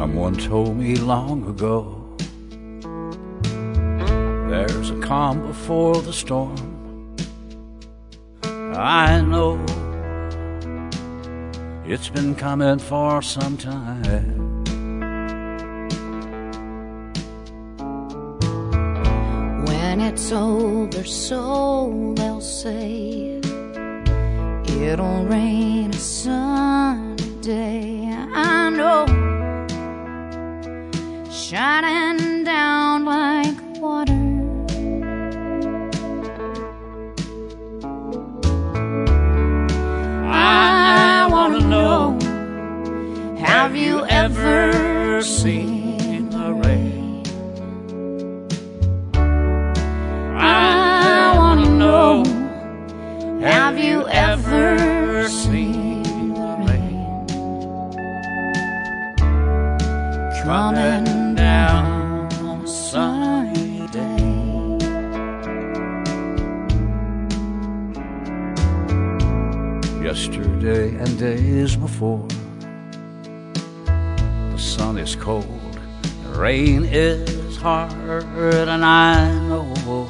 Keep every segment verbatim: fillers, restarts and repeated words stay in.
Someone told me long ago, there's a calm before the storm. I know it's been coming for some time. When it's over, so they'll say, it'll rain a sunny day. I know, shining down like water. I wanna know, have you ever seen the rain? I wanna know, have you ever seen the rain coming down on a sunny day? Yesterday and days before, the sun is cold, the rain is hard, and I know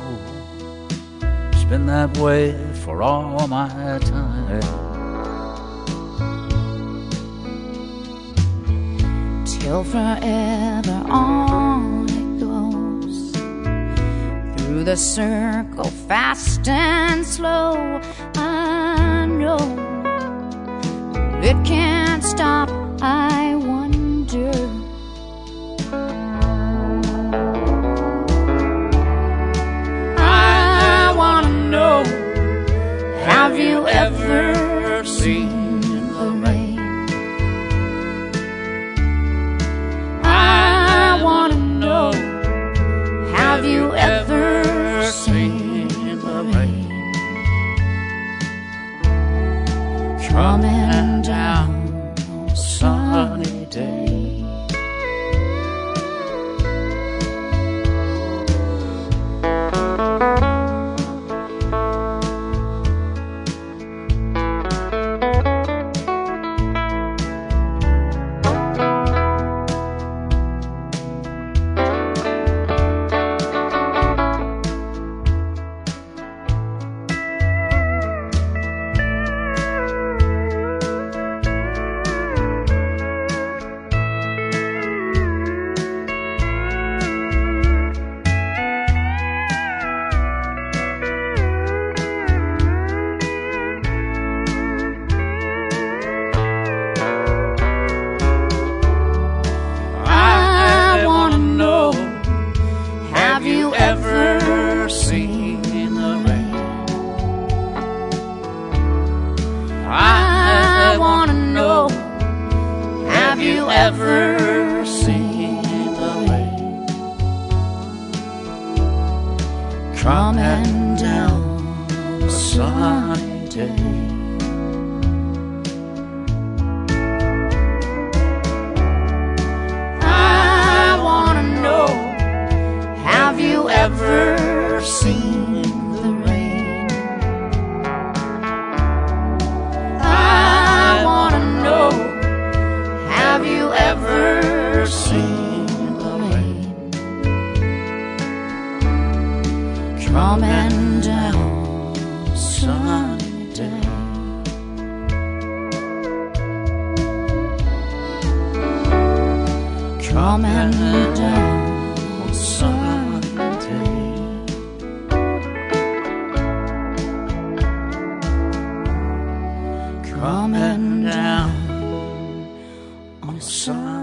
it's been that way for all my time. Till forever on it goes, through the circle fast and slow. I know it can't stop, I wonder. I wanna know, have you ever seen the rain? I wanna know, have you ever seen the rain coming down on a sunny day? Have you ever seen the rain? I wanna know, have you ever seen the rain coming down on a sunny day? Have you ever seen the rain? I wanna know, have you ever seen the rain coming down a sunny day? Coming down on sunny day. Coming down on a sunny day.